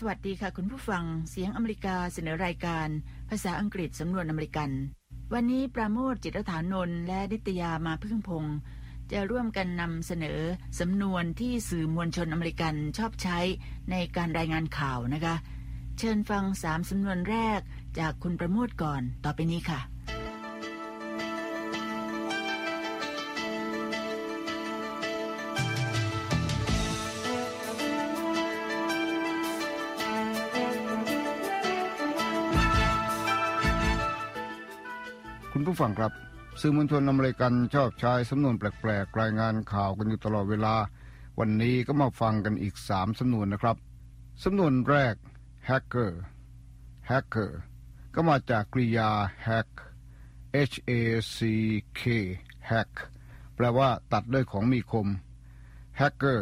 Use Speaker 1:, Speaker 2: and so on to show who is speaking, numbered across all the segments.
Speaker 1: สวัสดีค่ะคุณผู้ฟังเสียงอเมริกาเสนอรายการภาษาอังกฤษสำนวนอเมริกันวันนี้ปราโมช จิตรฐานนท์และนิตยามาพึ่งพงษ์จะร่วมกันนำเสนอสำนวนที่สื่อมวลชนอเมริกันชอบใช้ในการรายงานข่าวนะคะเชิญฟัง3สำนวนแรกจากคุณประโมชก่อนต่อไปนี้ค่ะ
Speaker 2: คุณผู้ฟังครับสื่อมวลชนอเมริกันชอบใช้สำนวนแปลกๆรายงานข่าวกันอยู่ตลอดเวลาวันนี้ก็มาฟังกันอีก3สำนวนนะครับสำนวนแรก hacker hacker ก็มาจากกริยา hack h a c k hack แปลว่าตัดด้วยของมีคม hacker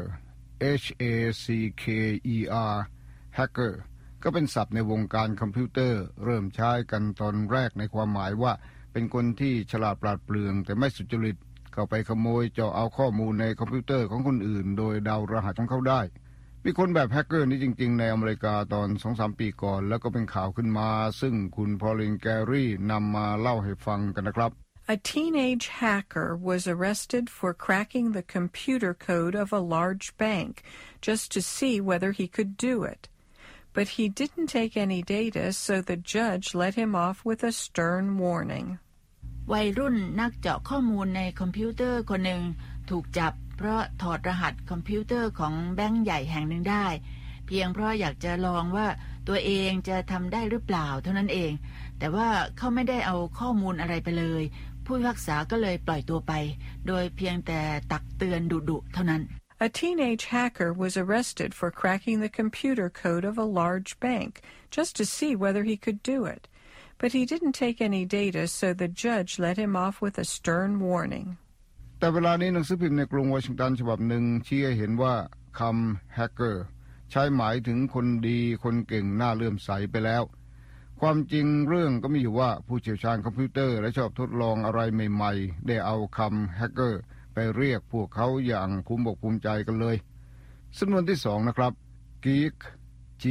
Speaker 2: h a c k e r hacker ก็เป็นศัพท์ในวงการคอมพิวเตอร์เริ่มใช้กันตอนแรกในความหมายว่าเป็นคนที่ฉลาดปราดเปรื่องแต่ไม่สุจริตเข้าไปขโมยเจาะเอาข้อมูลในคอมพิวเตอร์ของคนอื่นโดยเดารหัสของเขาได้มีคนแบบแฮกเกอร์นี้จริงๆในอเมริกาตอน 2-3 ปีก่อนแล้วก็เป็นข่าวขึ้นมาซึ่งคุณพอลินแกรี่นำมาเล่าให้ฟังกันนะครับ
Speaker 3: A teenage hacker was arrested for cracking the computer code of a large bank just to see whether he could do it.But he didn't take any data, so the judge let him off with a stern warning.
Speaker 1: วัยรุ่นนักเจาะข้อมูลในคอมพิวเตอร์คนหนึ่งถูกจับเพราะถอดรหัสคอมพิวเตอร์ของแบงก์ใหญ่แห่งหนึ่งได้เพียงเพราะอยากจะลองว่าตัวเองจะทำได้หรือเปล่าเท่านั้นเองแต่ว่าเขาไม่ได้เอาข้อมูลอะไรไปเลยผู้พิพากษาก็เลยปล่อยตัวไปโดยเพียงแต่ตักเตือนดุๆเท่านั้น
Speaker 3: A teenage hacker was arrested for cracking the computer code of a large bank just to see whether he could do it. But he didn't take any data, so the judge let him off with a stern warning.
Speaker 2: แต่เวลานี้หนังสือพิมพ์ในกรุงวอชิงตันฉบับหนึ่งชี้ให้เห็นว่าคำ hacker ใช้หมายถึงคนดีคนเก่งน่าเลื่อมใสไปแล้วความจริงเรื่องก็มีอยู่ว่าผู้เชี่ยวชาญคอมพิวเตอร์และชอบทดลองอะไรใหม่ๆได้เอาคำ hackerไปเรียกพวกเขาอย่างภูมิอกภูมิใจกันเลยสำนวนที่2นะครับ geek g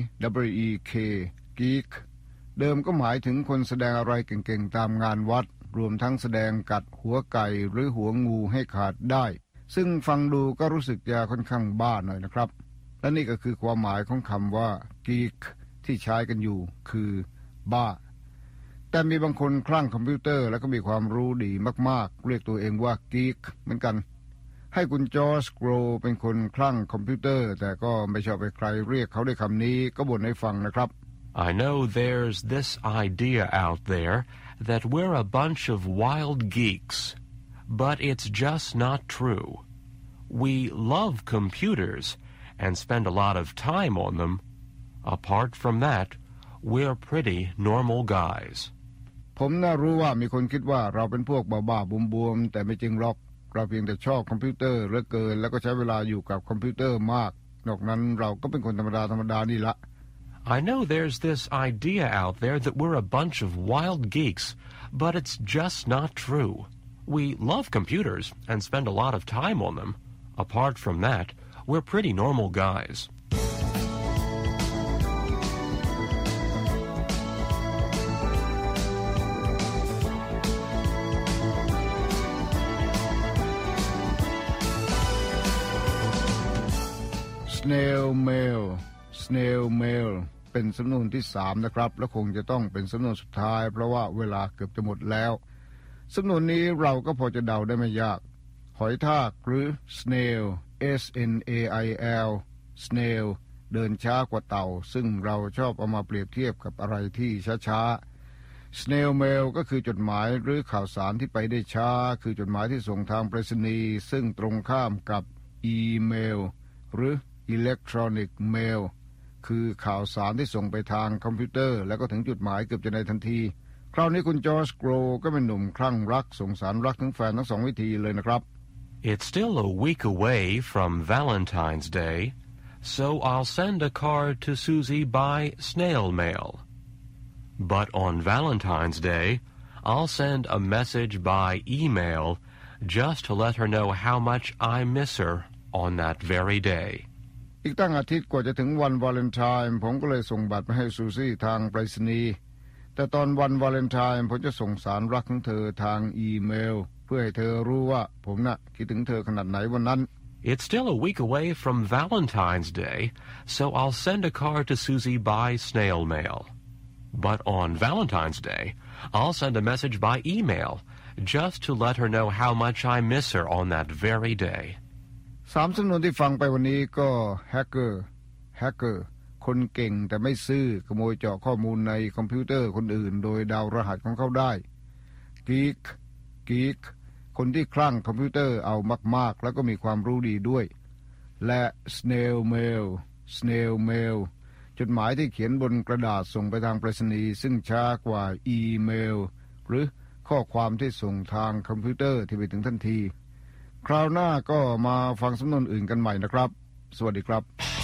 Speaker 2: w e k geek เดิมก็หมายถึงคนแสดงอะไรเก่งๆตามงานวัดรวมทั้งแสดงกัดหัวไก่หรือหัวงูให้ขาดได้ซึ่งฟังดูก็รู้สึกจะค่อนข้างบ้าหน่อยนะครับและนี่ก็คือความหมายของคำว่า geek ที่ใช้กันอยู่คือบ้าแต่มีบางคนคลั่งคอมพิวเตอร์แล้วก็มีความรู้ดีมากๆเรียกตัวเองว่า geek เหมือนกันให้คุณจอร์จ โกรเป็นคนคลั่งคอมพิวเตอร์แต่ก็ไม่ชอบให้ใครเรียกเขาด้วยคำนี้ก็บ่นให้ฟังนะครับ
Speaker 4: I know there's this idea out there that we're a bunch of wild geeks, but it's just not true. We love computers and spend a lot of time on them. Apart from that, we're pretty normal guys.
Speaker 2: ผมน่ารู้ว่ามีคนคิดว่าเราเป็นพวกบ้าๆบวมๆแต่ไม่จริงหรอกเราเพียงแต่ชอบคอมพิวเตอร์เหลือเกินแล้วก็ใช้เวลาอยู่กับคอมพิวเตอร์มากนอกนั้นเราก็เป็นคนธรรมดานี่ละ
Speaker 4: I know there's this idea out there that we're a bunch of wild geeks, but it's just not true. We love computers and spend a lot of time on them. Apart from that, we're pretty normal guys.
Speaker 2: snail mail เป็นสำนวนที่3นะครับและคงจะต้องเป็นสำนวนสุดท้ายเพราะว่าเวลาเกือบจะหมดแล้วสำนวนนี้เราก็พอจะเดาได้ไม่ยากหอยทากหรือ snail s n a i l snail เดินช้ากว่าเต่าซึ่งเราชอบเอามาเปรียบเทียบกับอะไรที่ช้าๆ snail mail ก็คือจดหมายหรือข่าวสารที่ไปได้ช้าคือจดหมายที่ส่งทางไปรษณีย์ซึ่งตรงข้ามกับอีเมลหรือElectronic Mail คือข่าวสารที่ส่งไปทางคอมพิวเตอร์แล้วก็ถึงจุดหมายเกือบจะในทันทีคราวนี้คุณจอร์จ โกรก็เป็นหนุ่มคลั่งรักส่งสารรักถึงแฟนทั้ง2วิธีเลยนะครับ
Speaker 4: It's still a week away from Valentine's Day, so I'll send a card to Susie by snail mail. But on Valentine's Day, I'll send a message by email just to let her know how much I miss her on that very day.ก
Speaker 2: อีกตั้งอาทิตย์กว่าจะถึงวันวาเลนไทน์ผมก็เลยส่งบัตรไปให้ซูซี่ทางไปรษณีย์แต่ตอนวันวาเลนไทน์ผมจะส่งสารรักของเธอทางอีเมลเพื่อให้เธอรู้ว่าผมน่ะคิดถึงเธอขนาดไหนวันนั้น
Speaker 4: It's still a week away from Valentine's Day, so I'll send a card to Susie by snail mail. But on Valentine's Day, I'll send a message by email, just to let her know how much I miss her on that very day.
Speaker 2: 3 สำนวนที่ฟังไปวันนี้ก็แฮกเกอร์คนเก่งแต่ไม่ซื่อขโมยเจาะข้อมูลในคอมพิวเตอร์คนอื่นโดยเดารหัสของเขาได้geekคนที่คลั่งคอมพิวเตอร์เอามากๆแล้วก็มีความรู้ดีด้วยและ snail mail จดหมายที่เขียนบนกระดาษส่งไปทางไปรษณีย์ซึ่งช้ากว่าอีเมลหรือข้อความที่ส่งทางคอมพิวเตอร์ที่ไปถึงทันทีคราวหน้าก็มาฟังสำนวนอื่นกันใหม่นะครับสวัสดีครับ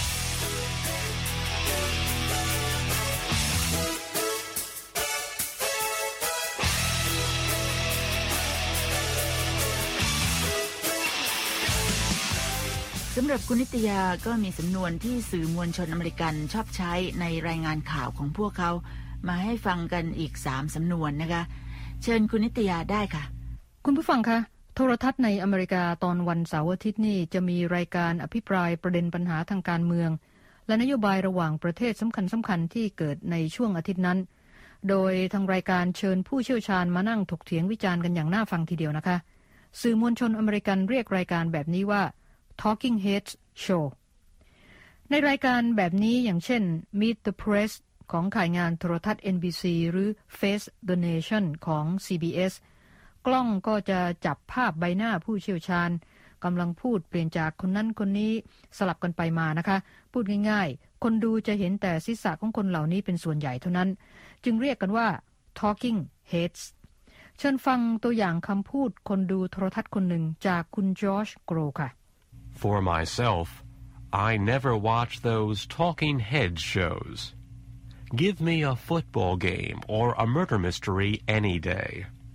Speaker 1: สำหรับคุณนิตยาก็มีสำนวนที่สื่อมวลชนอเมริกันชอบใช้ในรายงานข่าวของพวกเขามาให้ฟังกันอีก3สำนวนนะคะเชิญคุณนิตยาได้ค่ะ
Speaker 5: คุณผู้ฟังคะโทรทัศน์ในอเมริกาตอนวันเสาร์อาทิตย์นี้จะมีรายการอภิปรายประเด็นปัญหาทางการเมืองและนโยบายระหว่างประเทศสำคัญที่เกิดในช่วงอาทิตย์นั้นโดยทางรายการเชิญผู้เชี่ยวชาญมานั่งถกเถียงวิจารณ์กันอย่างน่าฟังทีเดียวนะคะสื่อมวลชนอเมริกันเรียกรายการแบบนี้ว่าTalking Heads Show ในรายการแบบนี้อย่างเช่น Meet the Press ของข่ายงานโทรทัศน์ NBC หรือ Face the Nation ของ CBS กล้องก็จะจับภาพใบหน้าผู้เชี่ยวชาญกำลังพูดเปลี่ยนจากคนนั้นคนนี้สลับกันไปมานะคะพูดง่ายๆคนดูจะเห็นแต่ศีรษะของคนเหล่านี้เป็นส่วนใหญ่เท่านั้นจึงเรียกกันว่า Talking Heads เชิญฟังตัวอย่างคำพูดคนดูโทรทัศน์คนหนึ่งจากคุณจอร์จโกรค่ะ
Speaker 4: For myself, I never watch those talking head shows. Give me a football game or a murder mystery any day.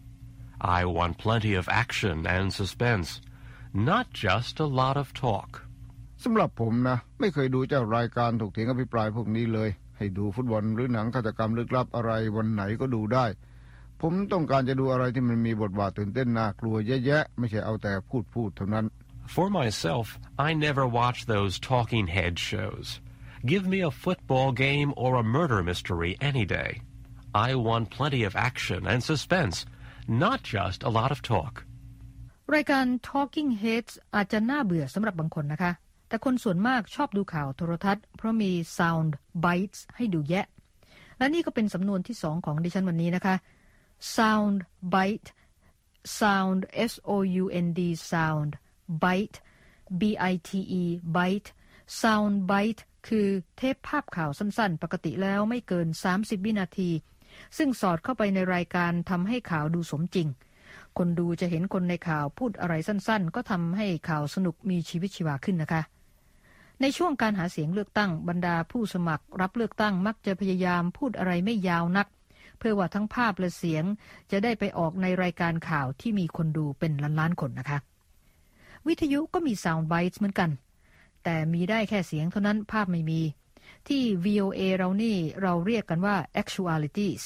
Speaker 4: I want plenty of action and suspense, not just a lot of talk.
Speaker 2: สำหรับผมนะไม่เคยดูเจ้ารายการถกเถียงอภิปรายพวกนี้เลยให้ดูฟุตบอลหรือหนังฆาตกรรมลึกลับอะไรวันไหนก็ดูได้ผมต้องการจะดูอะไรที่มันมีบทบาทตื่นเต้นน่ากลัวแยะๆไม่ใช่เอาแต่พูดเท่านั้น
Speaker 4: For myself, I never watch those talking head shows. Give me a football game or a murder mystery any day. I want plenty of action and suspense, not just a lot of talk.
Speaker 5: รายการ Talking Heads อาจจะน่าเบื่อสำหรับบางคนนะคะแต่คนส่วนมากชอบดูข่าวโทรทัศน์เพราะมี sound bites ให้ดูแยะและนี่ก็เป็นสำนวนที่2ของดิฉันวันนี้นะคะ sound bite sound S-O-U-N-D sound bite B-I-T-E bite sound bite คือเทปภาพข่าวสั้นๆปกติแล้วไม่เกิน30วินาทีซึ่งสอดเข้าไปในรายการทำให้ข่าวดูสมจริงคนดูจะเห็นคนในข่าวพูดอะไรสั้นๆก็ทำให้ข่าวสนุกมีชีวิตชีวาขึ้นนะคะในช่วงการหาเสียงเลือกตั้งบรรดาผู้สมัครรับเลือกตั้งมักจะพยายามพูดอะไรไม่ยาวนักเพื่อว่าทั้งภาพและเสียงจะได้ไปออกในรายการข่าวที่มีคนดูเป็นล้านๆคนนะคะวิทยุก็มี sound bites เหมือนกันแต่มีได้แค่เสียงเท่านั้นภาพไม่มีที่ VOA เรานี่เราเรียกกันว่า actualities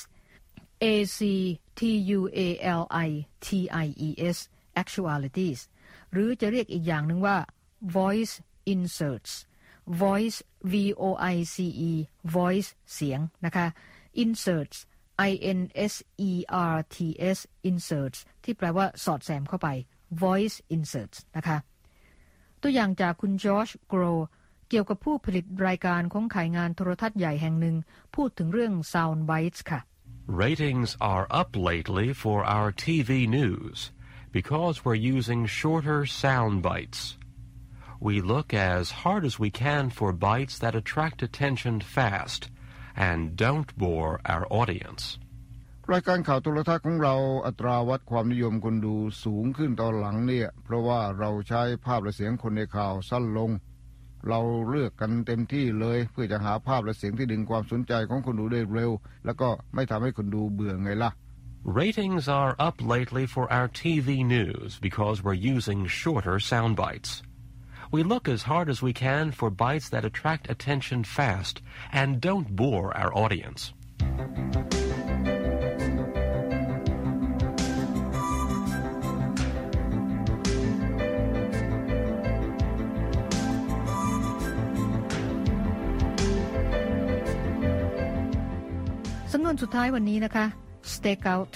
Speaker 5: A-C-T-U-A-L-I-T-I-E-S actualities หรือจะเรียกอีกอย่างหนึ่งว่า voice inserts voice V-O-I-C-E voice เสียงนะคะ inserts I-N-S-E-R-T-S inserts ที่แปลว่าสอดแทรกเข้าไปvoice inserts นะคะตัวอย่างจากคุณจอร์จโกรเกี่ยวกับผู้ผลิตรายการของข่ายงานโทรทัศน์ใหญ่แห่งหนึ่งพูดถึงเรื่อง sound bites ค่ะ
Speaker 4: Ratings are up lately for our TV news because we're using shorter sound bites. We look as hard as we can for bites that attract attention fast and don't bore our audience.
Speaker 2: รายการข่าวโทรทัศน์ของเราอัตราวัดความนิยมคนดูสูงขึ้นตอนหลังเนี่ยเพราะว่าเราใช้ภาพและเสียงคนในข่าวสั้นลงเราเลือกกันเต็มที่เลยเพื่อจะหาภาพและเสียงที่ดึงความสนใจของคนดูได้เร็วแล้วก็ไม่ทำให้คนดูเบื่อไงล่ะ
Speaker 4: Ratings are up lately for our TV news because we're using shorter sound bites. We look as hard as we can for bites that attract attention fast and don't bore our audience.
Speaker 5: สำนวนสุดท้ายวันนี้นะคะ stakeout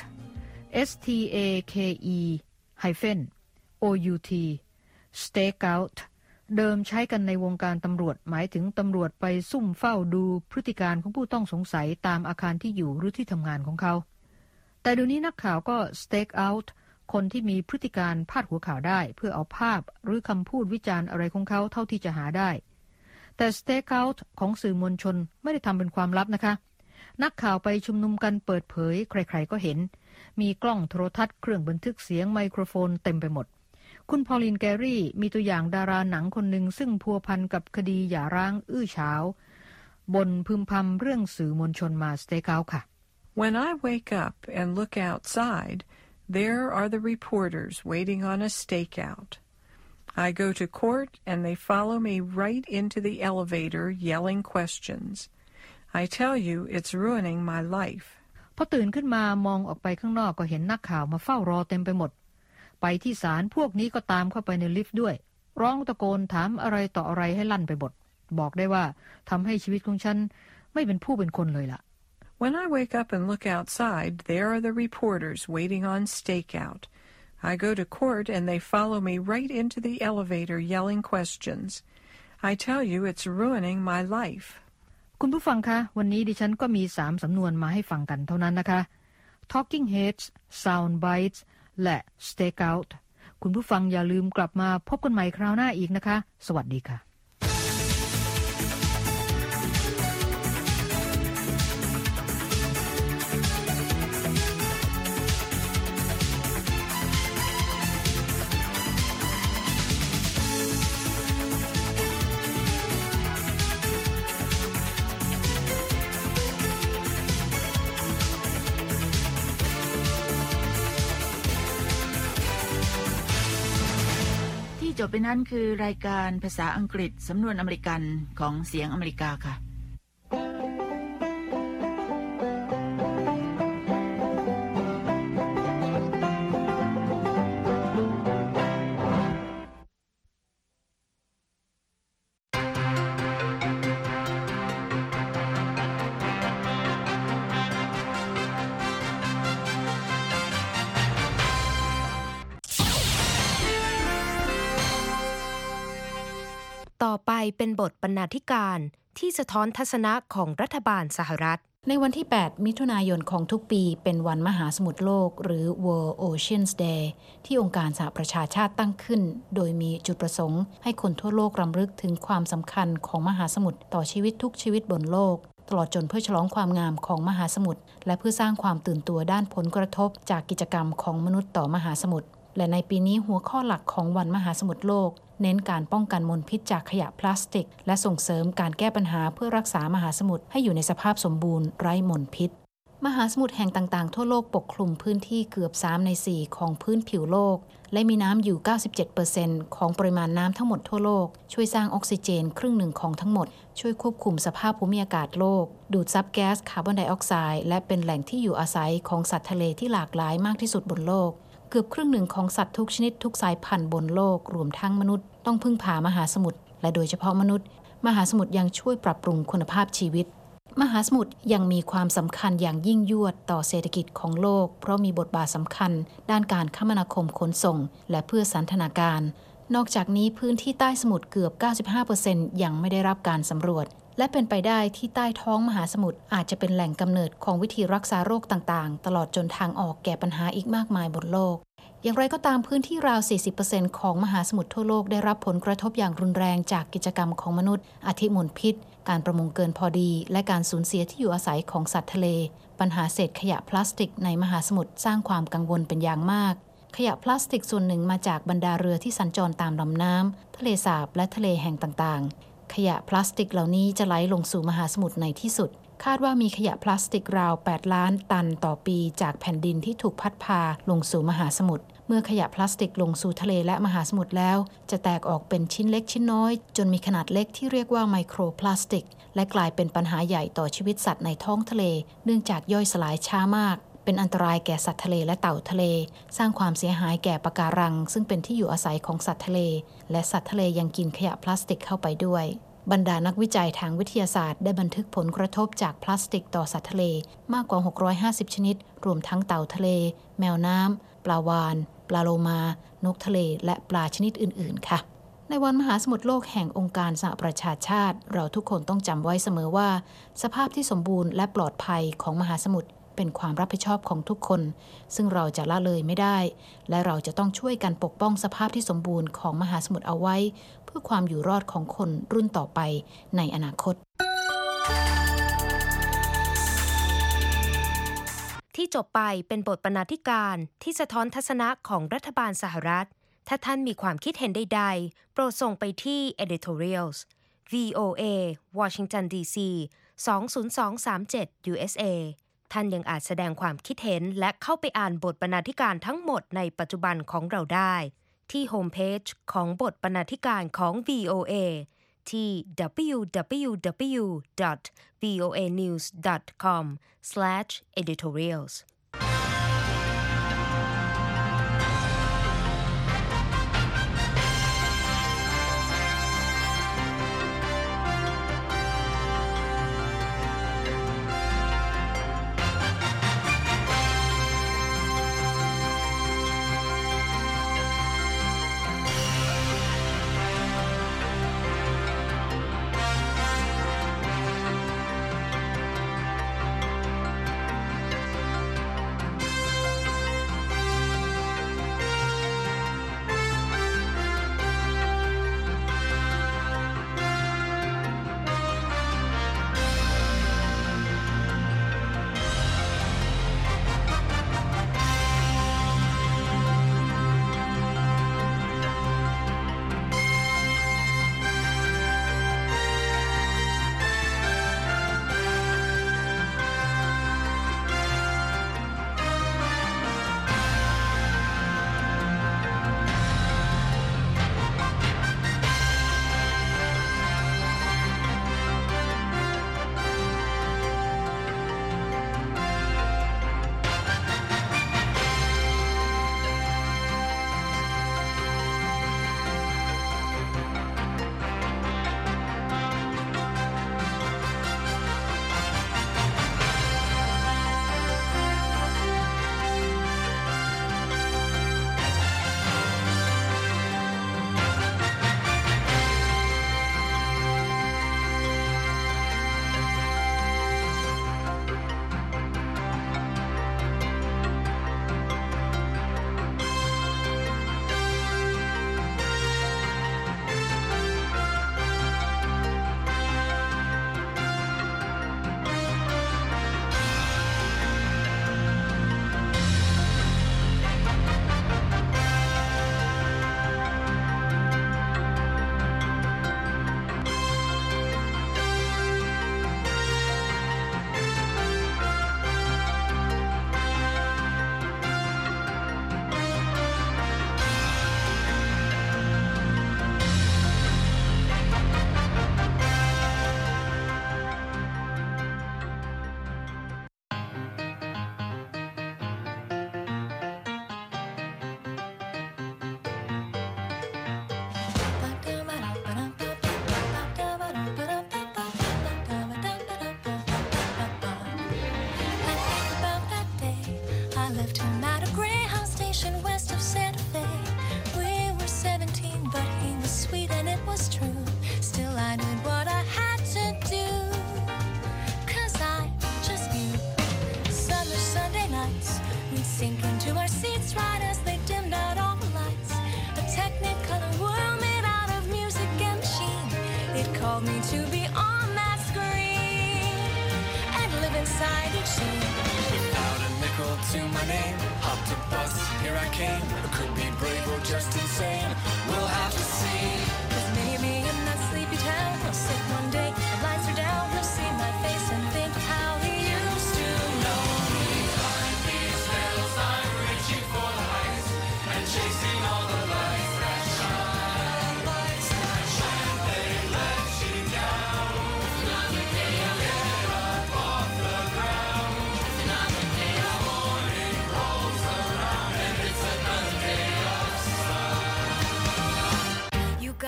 Speaker 5: stake-out stakeout เดิมใช้กันในวงการตำรวจหมายถึงตำรวจไปซุ่มเฝ้าดูพฤติการของผู้ต้องสงสัยตามอาคารที่อยู่หรือที่ทำงานของเขาแต่เดี๋ยวนี้นักข่าวก็ stakeout คนที่มีพฤติการพาดหัวข่าวได้เพื่อเอาภาพหรือคำพูดวิจารณ์อะไรของเขาเท่าที่จะหาได้แต่ stakeout ของสื่อมวลชนไม่ได้ทำเป็นความลับนะคะนักข่าวไปชุมนุมกันเปิดเผยใครๆก็เห็นมีกล้องโทรทัศน์เครื่องบันทึกเสียงไมโครโฟนเต็มไปหมดคุณพอลินแกรี่มีตัวอย่างดาราหนังคนหนึ่งซึ่งพัวพันกับคดีหย่าร้างอื้อฉาวบ่นพึมพำเรื่องสื่อมวลชนมา stakeout ค่ะ
Speaker 3: When I wake up and look outside, there are the reporters waiting on a stakeout. I go to court and they follow me right into the elevator yelling questions.I tell you, it's ruining my life.
Speaker 5: พอตื่นขึ้นมามองออกไปข้างนอกก็เห็นนักข่าวมาเฝ้ารอเต็มไปหมดไปที่ศาลพวกนี้ก็ตามเข้าไปในลิฟต์ด้วยร้องตะโกนถามอะไรต่ออะไรให้ลั่นไปหมดบอกได้ว่าทำให้ชีวิตของฉันไม่เป็นผู้เป็นคนเลยล่ะ
Speaker 3: When I wake up and look outside, there are the reporters waiting on stakeout. I go to court and they follow me right into the elevator yelling questions. I tell you, it's ruining my life.
Speaker 5: คุณผู้ฟังคะวันนี้ดิฉันก็มี3สำนวนมาให้ฟังกันเท่านั้นนะคะ Talking Heads Sound Bites และ Stakeout คุณผู้ฟังอย่าลืมกลับมาพบกันใหม่คราวหน้าอีกนะคะสวัสดีค่ะ
Speaker 1: จบไปนั้นคือรายการภาษาอังกฤษสำนวนอเมริกันของเสียงอเมริกาค่ะ
Speaker 6: ต่อไปเป็นบทบรรณาธิการที่สะท้อนทัศนะของรัฐบาลสหรัฐในวันที่ 8 มิถุนายนของทุกปีเป็นวันมหาสมุทรโลกหรือ World Oceans Day ที่องค์การสหประชาชาติตั้งขึ้นโดยมีจุดประสงค์ให้คนทั่วโลกรำลึกถึงความสำคัญของมหาสมุทรต่อชีวิตทุกชีวิตบนโลกตลอดจนเพื่อฉลองความงามของมหาสมุทรและเพื่อสร้างความตื่นตัวด้านผลกระทบจากกิจกรรมของมนุษย์ต่อมหาสมุทรและในปีนี้หัวข้อหลักของวันมหาสมุทรโลกเน้นการป้องกันมลพิษจากขยะพลาสติกและส่งเสริมการแก้ปัญหาเพื่อรักษามหาสมุทรให้อยู่ในสภาพสมบูรณ์ไร้มลพิษมหาสมุทรแห่งต่างๆทั่วโลกปกคลุมพื้นที่เกือบ3ใน4ของพื้นผิวโลกและมีน้ำอยู่ 97% ของปริมาณน้ำทั้งหมดทั่วโลกช่วยสร้างออกซิเจนครึ่งหนึ่งของทั้งหมดช่วยควบคุมสภาพภูมิอากาศโลกดูดซับแก๊สคาร์บอนไดออกไซด์และเป็นแหล่งที่อยู่อาศัยของสัตว์ทะเลที่หลากหลายมากที่สุดบนโลกเกือบครึ่งหนึ่งของสัตว์ทุกชนิดทุกสายพันธุ์บนโลกรวมทั้งมนุษย์ต้องพึ่งพามหาสมุทรและโดยเฉพาะมนุษย์มหาสมุทรยังช่วยปรับปรุงคุณภาพชีวิตมหาสมุทรยังมีความสำคัญอย่างยิ่งยวดต่อเศรษฐกิจของโลกเพราะมีบทบาทสำคัญด้านการคมนาคมขนส่งและเพื่อสันทนาการนอกจากนี้พื้นที่ใต้สมุทรเกือบ 95% ยังไม่ได้รับการสำรวจและเป็นไปได้ที่ใต้ท้องมหาสมุทรอาจจะเป็นแหล่งกำเนิดของวิธีรักษาโรคต่างๆตลอดจนทางออกแก่ปัญหาอีกมากมายบนโลกอย่างไรก็ตามพื้นที่ราว 40% ของมหาสมุทรทั่วโลกได้รับผลกระทบอย่างรุนแรงจากกิจกรรมของมนุษย์อาทิมลพิษการประมงเกินพอดีและการสูญเสียที่อยู่อาศัยของสัตว์ทะเลปัญหาเศษขยะพลาสติกในมหาสมุทรสร้างความกังวลเป็นอย่างมากขยะพลาสติกส่วนหนึ่งมาจากบรรดาเรือที่สัญจรตามลำน้ำทะเลสาบและทะเลแห่งต่างๆขยะพลาสติกเหล่านี้จะไหลลงสู่มหาสมุทรในที่สุดคาดว่ามีขยะพลาสติกราว 8 ล้านตันต่อปีจากแผ่นดินที่ถูกพัดพาลงสู่มหาสมุทรเมื่อขยะพลาสติกลงสู่ทะเลและมหาสมุทรแล้วจะแตกออกเป็นชิ้นเล็กชิ้นน้อยจนมีขนาดเล็กที่เรียกว่าไมโครพลาสติกและกลายเป็นปัญหาใหญ่ต่อชีวิตสัตว์ในท้องทะเลเนื่องจากย่อยสลายช้ามากเป็นอันตรายแก่สัตว์ทะเลและเต่าทะเลสร้างความเสียหายแก่ปะการังซึ่งเป็นที่อยู่อาศัยของสัตว์ทะเลและสัตว์ทะเลยังกินขยะพลาสติกเข้าไปด้วยบรรดานักวิจัยทางวิทยาศาสตร์ได้บันทึกผลกระทบจากพลาสติกต่อสัตว์ทะเลมากกว่า650ชนิดรวมทั้งเต่าทะเลแมวน้ำปลาวาฬปลาโลมานกทะเลและปลาชนิดอื่นๆค่ะในวันมหาสมุทรโลกแห่งองค์การสหประชาชาติเราทุกคนต้องจำไว้เสมอว่าสภาพที่สมบูรณ์และปลอดภัยของมหาสมุทรเป็นความรับผิดชอบของทุกคนซึ่งเราจะละเลยไม่ได้และเราจะต้องช่วยกันปกป้องสภาพที่สมบูรณ์ของมหาสมุทรเอาไว้เพื่อความอยู่รอดของคนรุ่นต่อไปในอนาคต
Speaker 7: ที่จบไปเป็นบทบรรณาธิการที่สะท้อนทัศนะของรัฐบาลสหรัฐถ้าท่านมีความคิดเห็นใดๆโปรดส่งไปที่ editorials VOA Washington DC 20237 USA ท่านยังอาจแสดงความคิดเห็นและเข้าไปอ่านบทบรรณาธิการทั้งหมดในปัจจุบันของเราได้ที่โฮมเพจของบทบรรณาธิการของ VOA ที่ www.voanews.com/editorials
Speaker 8: To be on that screen and live inside each scene. Without a nickel to my name, hopped a bus, here I came. I could be brave or just insane. We'll have to see. There's many of me in that sleepy town. I'll sit one day, the lights are down. You'll see my face and think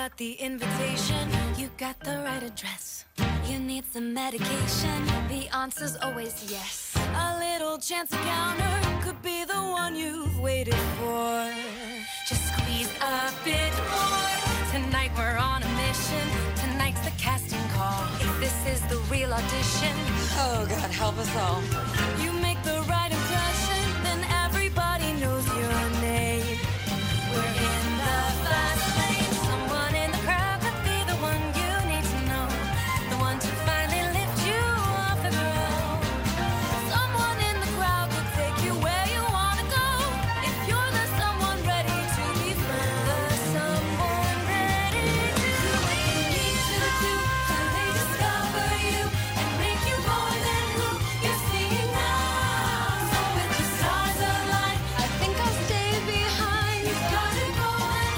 Speaker 8: got the invitation, you got the right address. You need some medication, the answer's always yes. A little chance encounter could be the one you've waited for. Just squeeze a bit more. Tonight we're on a mission. Tonight's the casting call. If this is the real audition, oh God, help us all. You make the right impression, then everybody knows your name. We're in the fast lane. Someone in the crowd could be the one you need to know, the one to finally lift you off the ground. Someone in the crowd could take you where you want to go. If you're the someone ready to be found, the someone ready to do what you need to do till they discover you and make you more than who you're seeing now. So with the stars aligned, I think I'll stay behind. You've got to go and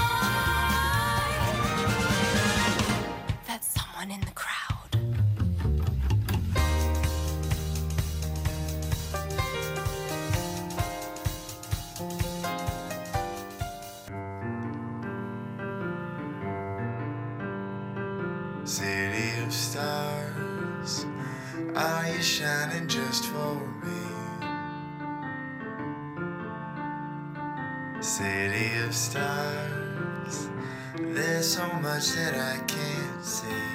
Speaker 8: find that someone in the crowd.
Speaker 9: City of stars, are you shining just for me? City of stars, there's so much that I can't see.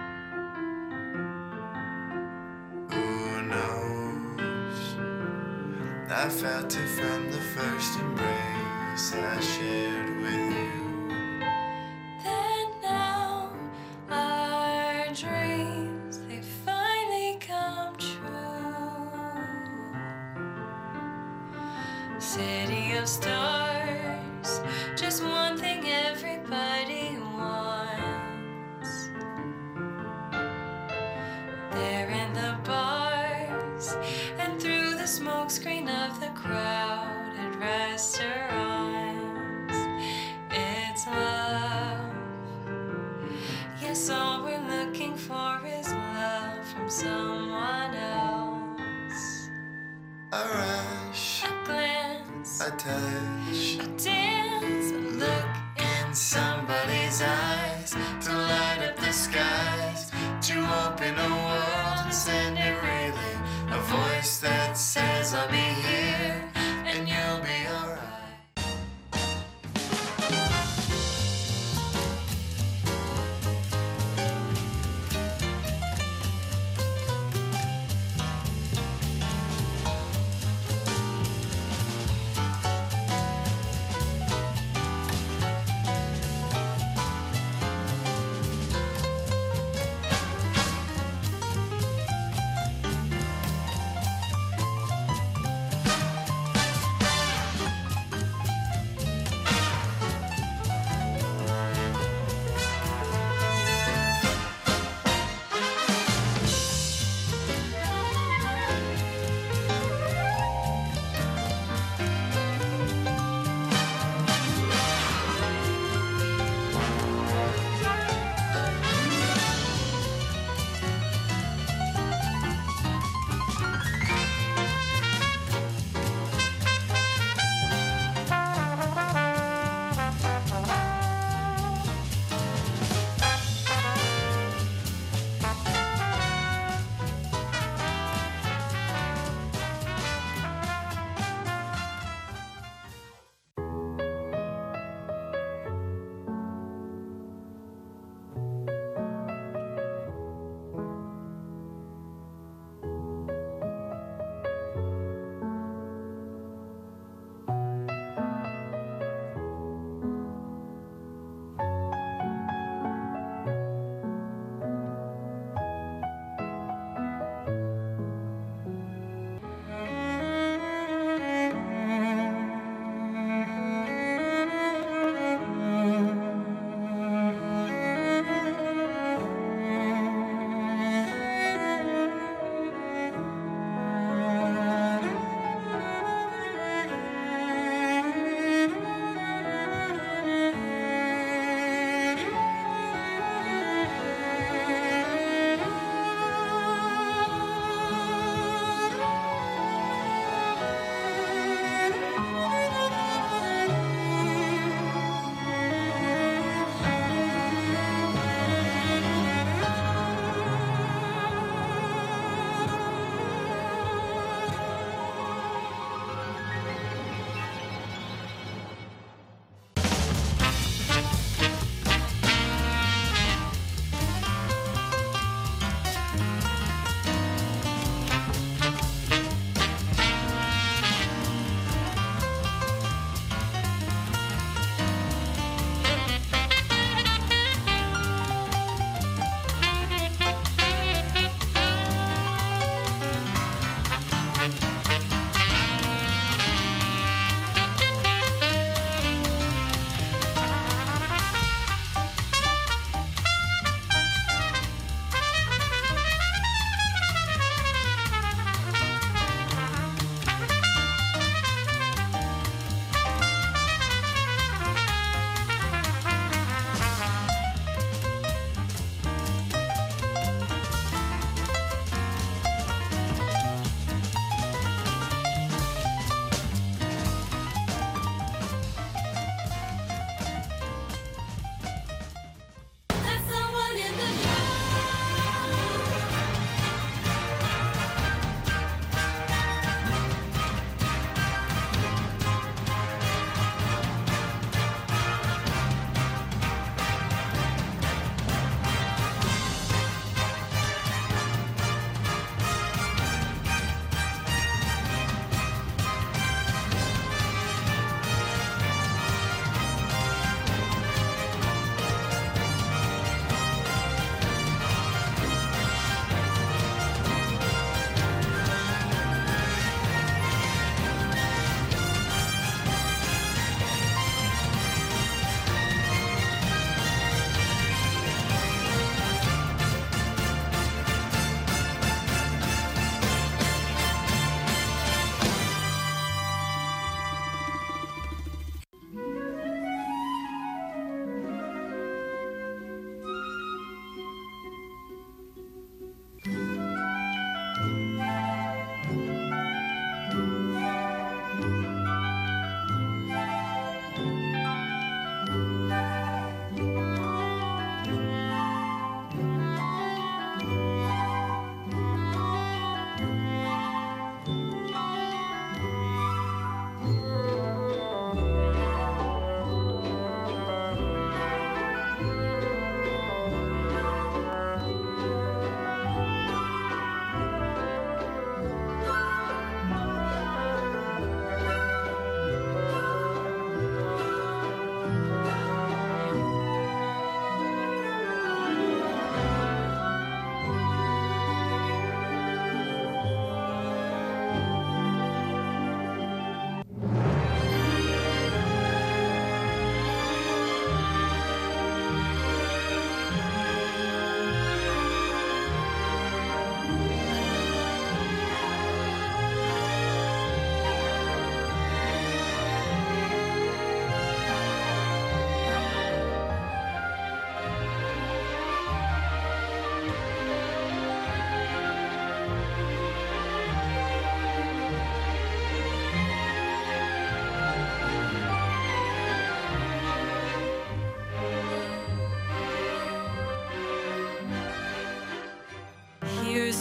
Speaker 9: Who knows? I felt it from the first embrace I shared with you.
Speaker 8: Then now our dreams, they finally come true. City of stars, just one thing everybody wants. There in the bars and through the smokescreen of the crowded restaurants, it's love. Yes, all we're looking for is love from someone else.
Speaker 9: A rush,
Speaker 8: A glance,
Speaker 9: a touch,
Speaker 8: a dance, a look
Speaker 9: in somebody's eyes to light up the skies, to open a world and send it reeling. A voice that says I'll be here and you'll be alright.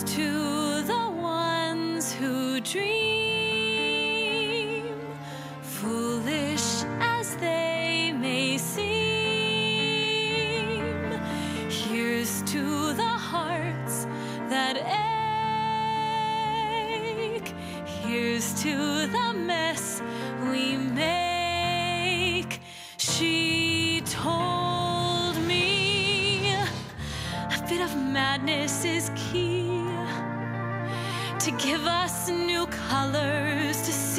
Speaker 8: to the ones who dream, foolish as they may seem. Here's to the hearts that ache. Here's to the mess we make. She told me a bit of madness is key to give us new colors to see.